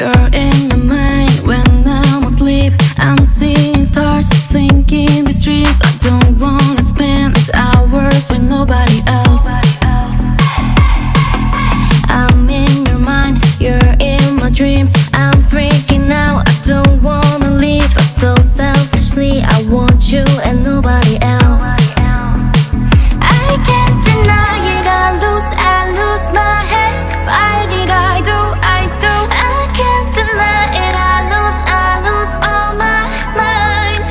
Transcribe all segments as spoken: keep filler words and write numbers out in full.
You're in my mind when I'm asleep. I'm seeing stars sinking with dreams. I don't wanna spend these hours with nobody else. I'm in your mind, you're in my dreams. I'm freaking out, I don't wanna leave. I'm so selfishly, I want you and nobody else. I can't deny it, I lose, I lose my head. Why did I do, I do? I can't deny it, I lose, I lose all my mind.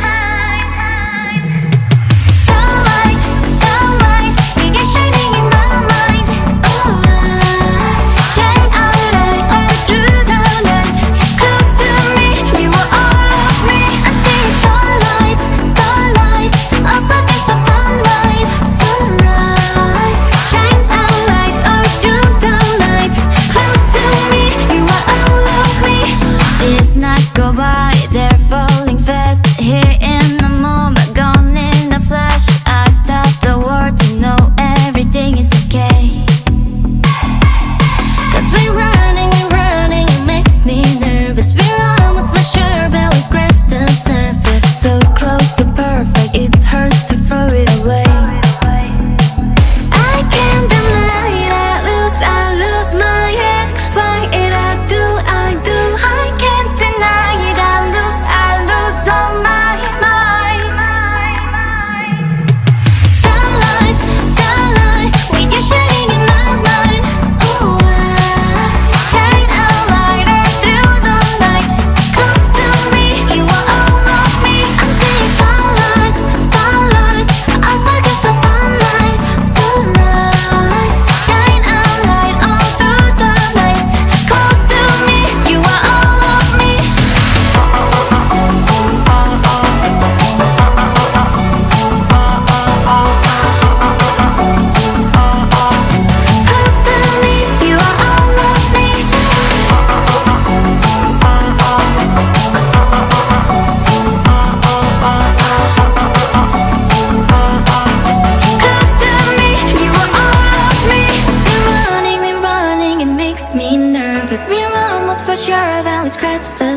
Starlight, starlight, begin shining in my mind. Ooh, shine out light all through the night. Close to me, you are all of me. I'm seeing starlights, starlights, also there's the sunrise, sunrise. Shine out light all through the night. Close to me, you are all of me. These nights go by, they're falling fast. Here in the moment, gone in a flash. I stop the world to know everything is okay. Cause we're running and running, it makes me nervous. We're almost for sure, but we scratch the surface. So close to perfect, it hurts to throw it away. I can't deny it, I lose, I lose my head. Why it I do, I do. I can't deny it, I lose, I lose all my mind. Starlight, starlight, with you shining in my mind. Ooh, ah, shine out light all through the night. Close to me, you are all of me. I'm seeing starlights, starlights, also just the sunrise, sunrise. Shine out light all through the night. Close to me, you are all of me. Close to me, you are all of me. Close to me, you are all of me. We're running, we're running, it makes me nervous. We're almost for sure, but we scratch the